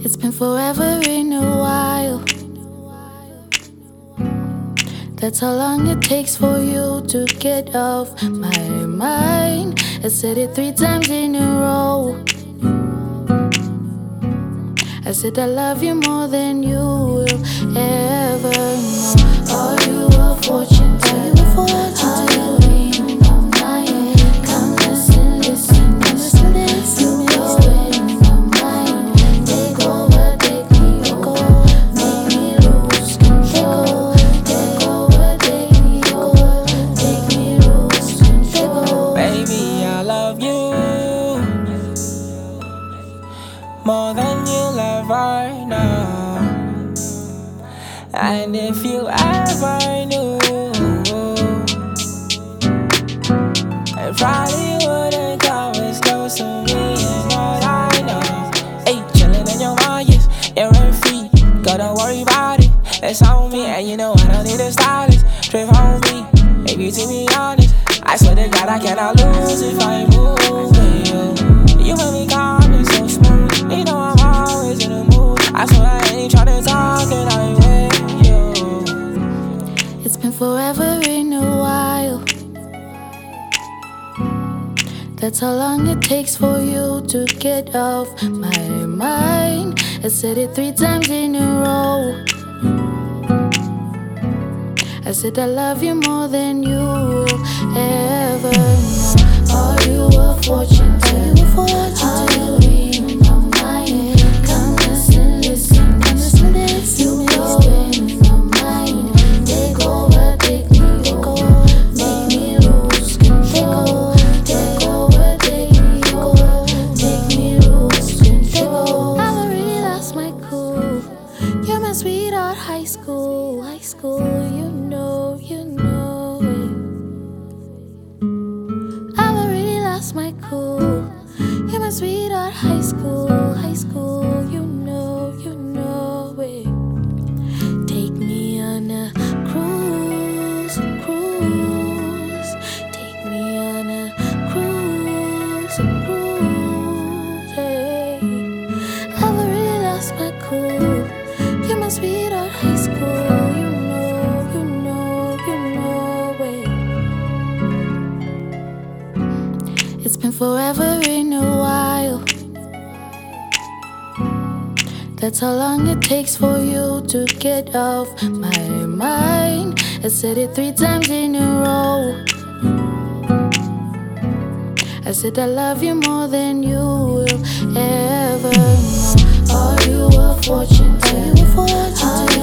It's been forever in a while. That's how long it takes for you to get off my mind. I said it 3 times in a row. I said I love you more than you will ever know. Are you a fortune teller? Are you in my mind? Come listen, listen, listen, listen. You're in my mind. Take over, take me over. Make me lose control. Take over, take me over. Make me lose control. Baby, I love you more than you'll ever know. And if you ever knew, it probably wouldn't come as close to me as what I know. Hey, chillin' in your mind, yes, you're free. Gotta worry about it, it's on me. And you know I don't need a stylist. Trip on me, maybe to be honest, I swear to God I cannot lose if I move with you. You make me calm and so smooth. You know I'm always in the mood. I swear I ain't tryna talk and I'm with you. It's been forever in a while. That's how long it takes for you to get off my mind. I said it 3 times in a row. I said I love you more than you will ever know. Are you a fortune teller? Are you in my mind? Come listen, listen, listen, listen. You're in my mind. Take over, take me over. Make me lose control. Take over, take me over. Make me lose control. I've already lost my cool. You're my sweetheart, high school, high school. You know it. I've already lost my cool. You're my sweetheart, high school, high school. You know it. Take me on a cruise, cruise. Take me on a cruise, cruise. Hey. I've already lost my cool. You're my sweetheart, high school. You know it. It's been forever in a while. That's how long it takes for you to get off my mind. I said it 3 times in a row. I said I love you more than you will ever know. Are you a fortune teller?